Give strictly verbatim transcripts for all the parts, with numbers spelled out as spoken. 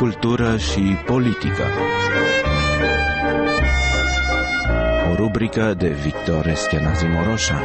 cultură și politică. O rubrică de Victor Eschenazi Moroșan.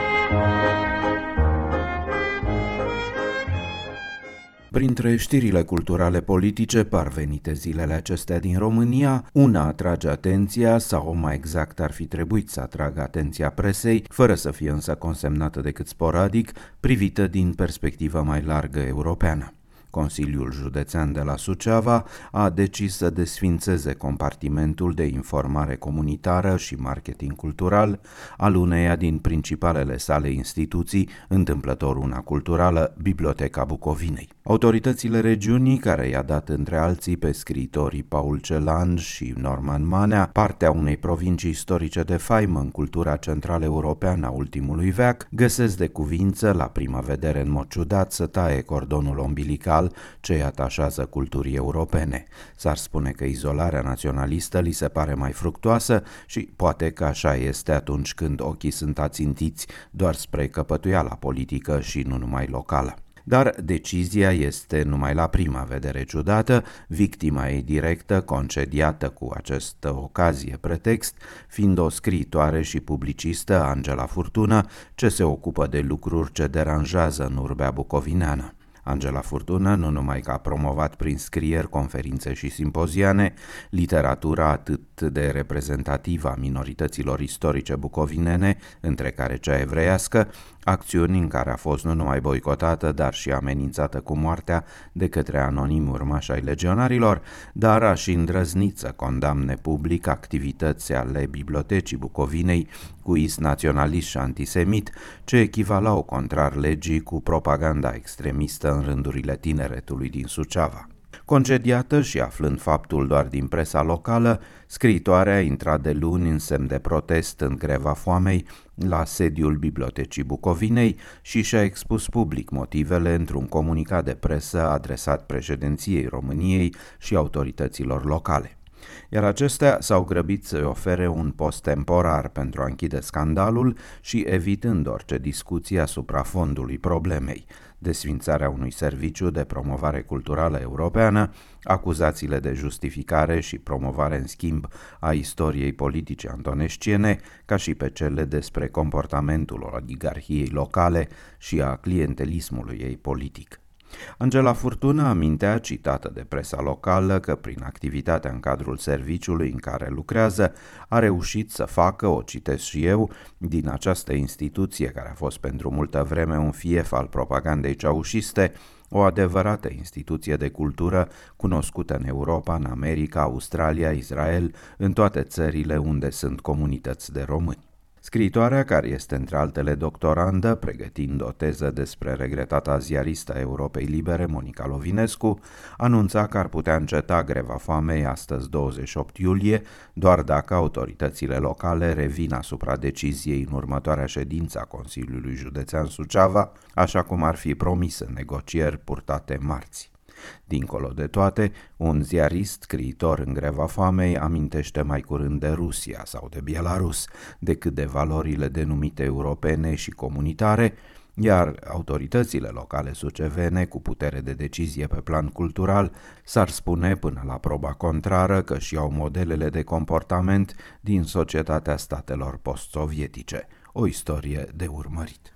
Printre știrile culturale politice parvenite zilele acestea din România, una atrage atenția, sau mai exact ar fi trebuit să atragă atenția presei, fără să fie însă consemnată decât sporadic, privită din perspectivă mai largă europeană. Consiliul Județean de la Suceava a decis să desfințeze compartimentul de informare comunitară și marketing cultural al uneia din principalele sale instituții, întâmplător una culturală, Biblioteca Bucovinei. Autoritățile regiunii, care i-a dat între alții pe scriitorii Paul Celan și Norman Manea, partea unei provincii istorice de faimă în cultura centrală europeană a ultimului veac, găsesc de cuvință, la prima vedere în mod ciudat, să taie cordonul umbilical ce îi atașează culturii europene. S-ar spune că izolarea naționalistă li se pare mai fructuoasă și poate că așa este atunci când ochii sunt ațintiți doar spre căpătuiala politică și nu numai locală. Dar decizia este numai la prima vedere ciudată, victima ei directă, concediată cu această ocazie pretext, fiind o scriitoare și publicistă, Angela Furtună, ce se ocupă de lucruri ce deranjează în urbea bucovineană. Angela Furtună nu numai că a promovat prin scrieri, conferințe și simpoziane literatura atât de reprezentativă a minorităților istorice bucovinene, între care cea evreiască, acțiuni în care a fost nu numai boicotată, dar și amenințată cu moartea de către anonimi urmași ai legionarilor, dar a și îndrăznit să condamne public activități ale Bibliotecii Bucovinei cu is naționalist și antisemit, ce echivalau contrar legii cu propaganda extremistă în rândurile tineretului din Suceava. Concediată și aflând faptul doar din presa locală, scriitoarea a intrat de luni în semn de protest în greva foamei la sediul Bibliotecii Bucovinei și și-a expus public motivele într-un comunicat de presă adresat președinției României și autorităților locale. Iar acestea s-au grăbit să-i ofere un post temporar pentru a închide scandalul și evitând orice discuție asupra fondului problemei, desfințarea unui serviciu de promovare culturală europeană, acuzațiile de justificare și promovare în schimb a istoriei politice antonesciene, ca și pe cele despre comportamentul oligarhiei locale și a clientelismului ei politic. Angela Furtună amintea, citată de presa locală, că prin activitatea în cadrul serviciului în care lucrează a reușit să facă, o citesc și eu, din această instituție care a fost pentru multă vreme un fief al propagandei ceaușiste, o adevărată instituție de cultură cunoscută în Europa, în America, Australia, Israel, în toate țările unde sunt comunități de români. Scriitoarea, care este între altele doctorandă, pregătind o teză despre regretata ziaristă a Europei Libere, Monica Lovinescu, anunța că ar putea înceta greva foamei astăzi, douăzeci și opt iulie, doar dacă autoritățile locale revin asupra deciziei în următoarea ședință a Consiliului Județean Suceava, așa cum ar fi promis în negocieri purtate marți. Dincolo de toate, un ziarist scriitor în greva foamei amintește mai curând de Rusia sau de Belarus decât de valorile denumite europene și comunitare, iar autoritățile locale sucevene cu putere de decizie pe plan cultural s-ar spune până la proba contrară că și au modelele de comportament din societatea statelor post-sovietice. O istorie de urmărit.